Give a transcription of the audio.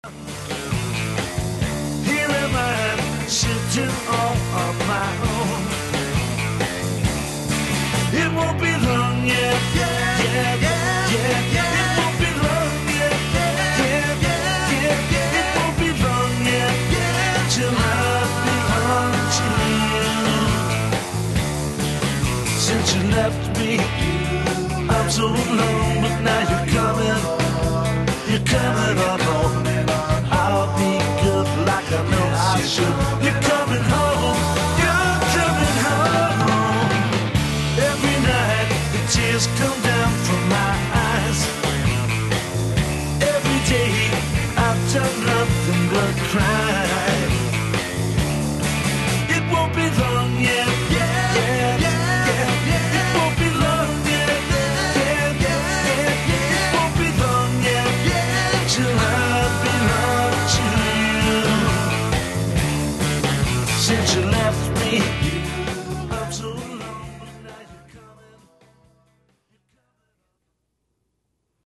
Here am I, sitting all on my own. It won't be long, yeah, yeah, yeah, yeah, yeah. It won't be long, yeah, yeah, yeah, yeah, yeah. It won't be long, yeah, yeah, till I belong to you. Since you left me, I'm so alone, but now you're coming on home. I'll be good like I know I should. You're coming home, you're coming home. Every night the tears come down from my eyes. Every day I've done nothing but cry. It won't be long, yeah, yeah, yeah, yeah, yeah. It won't be long, yeah, yeah, yeah, yeah, yeah. It won't be long, yeah, yeah, till I belong to you. Since you left me,